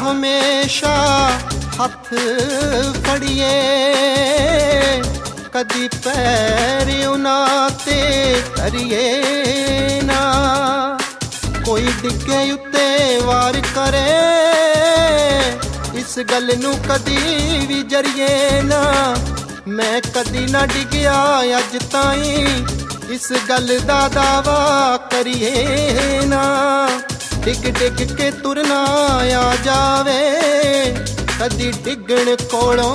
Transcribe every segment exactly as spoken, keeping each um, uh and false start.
हमेशा हथ फड़िए, कदी पैर उन्हां ते धरिए ना। कोई डिगे उत्ते वार करे, इस गल नू कदी भी जरिए ना। मैं कदी ना डिगया अज ताई, इस गल दा दावा करिए ना। डिग डिग के तुरना आ जावे, कदी डिगण कोलों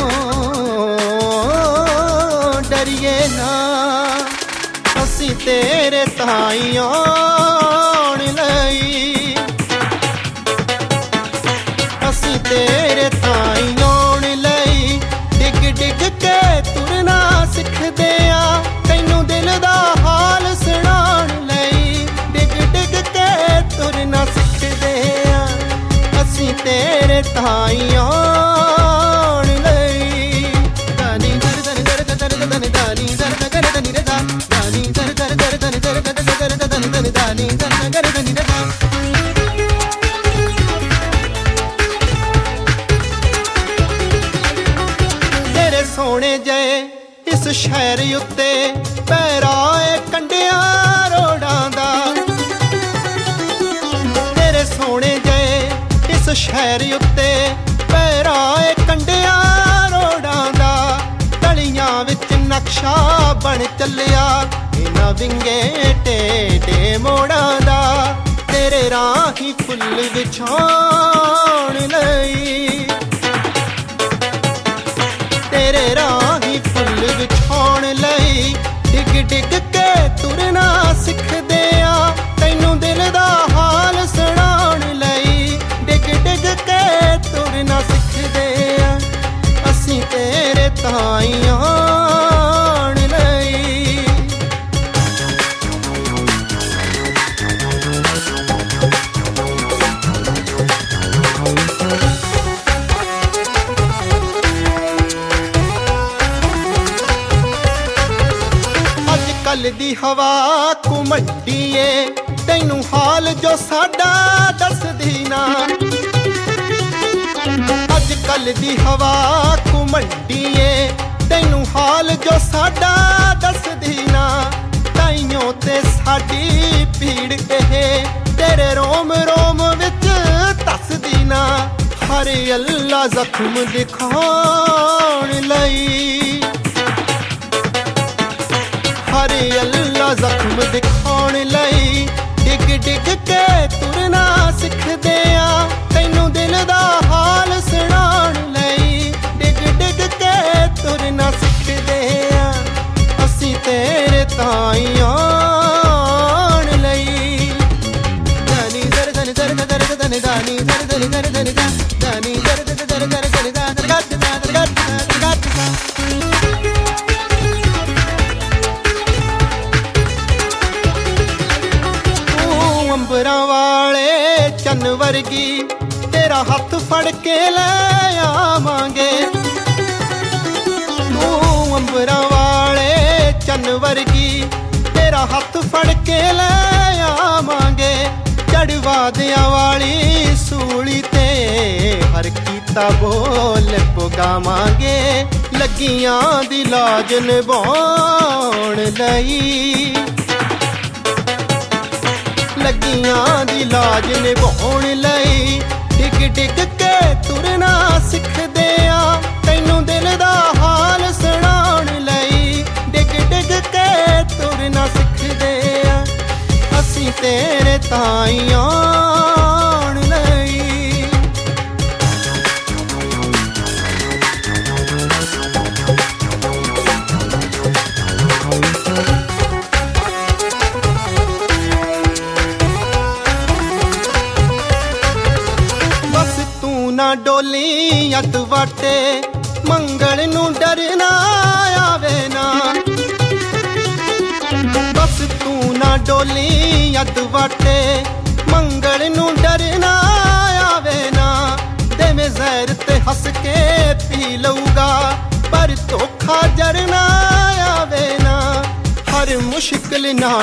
डरिए ना। असी तेरे ताई आउण लई, असी तेरे ताई आउण लई डिग डिग के तुरना सिखदे आ। तैनू दिल दा हाल सुनाउण लई डिग डिग के तुरना सिखदे आ। असी तेरे ताई आउण लई। दानी दर दर दर दर दर दानी दर दर दर दर दानी दर दर दर दर दर दर दर दर दानी दर दर दर दर। तेरे सोने जय इस शहर उत्ते पैराए कंडिया रोडां दा। तेरे सोने जय इस शहर उत्ते पैराए कंडिया रोडां दा। गलियां विच नक्शा बन चलिया इन्हां विंगे टेढ़े मोड़ां दा। तेरे राही फुल विछाउण लई, तेरे राही फुल विछाउण लई डिग डिग के तुरना सिखदे आ। तैनू दिल दा हाल सुनाउण लई डिग डिग के तुरना सिखदे आ। असी तेरे ताई आउण लई। कल दी हवा घुमंडिए, तैनू हाल जो साडा दसदी ना। अज कल दी हवा घुमंडिए, तैनू हाल जो साडा दसदी ना। ताइयों ते साडी पीड़ एहे तेरे रोम रोम विच दसदी ना। हर अल्लाह जख्म दिखाउण लई, हरे अल्लाह जख्म दिखाउण लई डिग डिग के तुरना सिखदे आ। तैनू दिल दा हाल सुनाउण लई डिग डिग के तुरना सिखदे आ। असी तेरे ताई आउण लई। दानी दर दर दर दर दर दानी दर दर दर दर दानी दर दर दर दर दर दर गत दर गत दर गत। अंबरां वाले चन्न वर्गी तेरा हथ फड़ के ले आवांगे। तू अंबरां वाले चन्न वर्गी तेरा हथ फड़ के ले आवांगे। चढ़वा दिया वाली सूली ते हर कीता बोल पुगावांगे। लगियां दी लाज निभाउण लई, लगियां दी लाज निभाउण लई डिग डिग के तुरना सिखदे आ। तैनू दिल दा हाल सुनाउण लई डिग डिग के तुरना सिखदे आ। असी तेरे ताई आउण लई। ना डोली अत वाटे मंगल नू डरना आवे ना। बस तू ना डोली अत वाटे मंगल नू डरना आवे ना। देवे जहर ते हंस के पी लऊगा पर धोखा जरना आवे ना। हर मुश्किल ना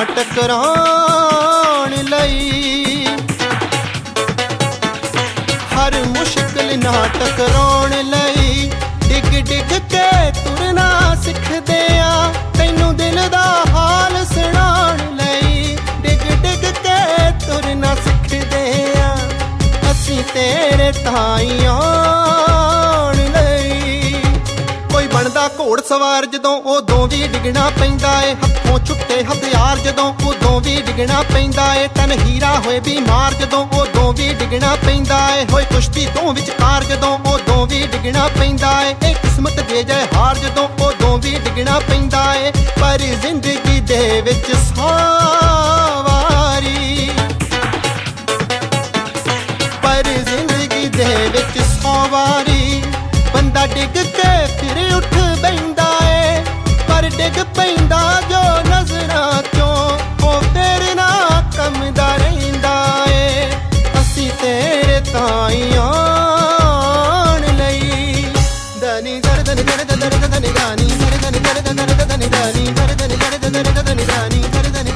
टकराउण लई, हर मुश्किल ਦਿਲ ਨਾ ਟਕਰਾਉਣ ਲਈ ਡਿੱਗ ਡਿੱਗ ਕੇ ਤੁਰਨਾ ਸਿੱਖਦੇ ਆ ਤੈਨੂੰ ਦਿਲ ਦਾ ਹਾਲ ਸੁਣਾਉਣ ਲਈ ਡਿੱਗ ਡਿੱਗ ਕੇ ਤੁਰਨਾ ਸਿੱਖਦੇ ਆ ਅਸੀਂ ਤੇਰੇ ਤਾਈਂ ਆਉਣ ਲਈ। ਕੋਈ ਬਣਦਾ ਘੋੜ ਸਵਾਰ ਜਦੋਂ ਉਦੋਂ ਵੀ ਡਿੱਗਣਾ ਪੈਂਦਾ ਏ ਹੱਥੋਂ ਛੁੱਟੇ ਹਥਿਆਰ ਜਦੋਂ ਉਦੋਂ ਵੀ ਡਿੱਗਣਾ ਪੈਂਦਾ ਏ ਤਨ ਹੀਰਾ ਹੋਏ ਬਿਮਾਰ ਜਦੋਂ ਉਦੋਂ ਵੀ ਡਿੱਗਣਾ ਪੈਂਦਾ ਏ ਹੋਏ ਕੁਸ਼ਤੀ ਦੋ ਵਿਚਕਾਰ ਜਦੋਂ ਉਦੋਂ ਵੀ ਡਿੱਗਣਾ ਪੈਂਦਾ ਏ ਇਹ ਕਿਸਮਤ ਦੇ ਜਾਏ ਹਾਰ ਜਦੋਂ ਉਦੋਂ ਵੀ ਡਿੱਗਣਾ ਪੈਂਦਾ ਏ ਪਰ ਜ਼ਿੰਦਗੀ ਦੇ ਵਿੱਚ ਸਵਾਰੀ ਪਰ ਜ਼ਿੰਦਗੀ ਦੇ ਵਿੱਚ ਸੌ ਵਾਰੀ ਬੰਦਾ ਡਿੱਗ ਕੇ ਫਿਰ ਉੱਠ ਬੈਂਦਾ ਏ ਪਰ ਡਿੱਗ ਪੈਂਦਾ ਜੋ ਨਜ਼ਰਾਂ ਚੋਂ ਉਹ ਫਿਰ ਨਾ ਕੰਮਦਾ ਰਹਿੰਦਾ ਏ ਅਸੀਂ ਤੇਰੇ ਤਾਈਂ ਆਉਣ ਲਈ ਦਨੀ ਦਰ ਦਨ ਦਰ ਦਰ ਦਨ ਗਾਨੀ ਦਰ ਦਨ ਦਰ ਦਰ ਦਨ ਦਾਨੀ ਦਰ ਦਨ ਦਰ ਦਰ ਦਨ ਦਾਨੀ ਦਰ ਦਨ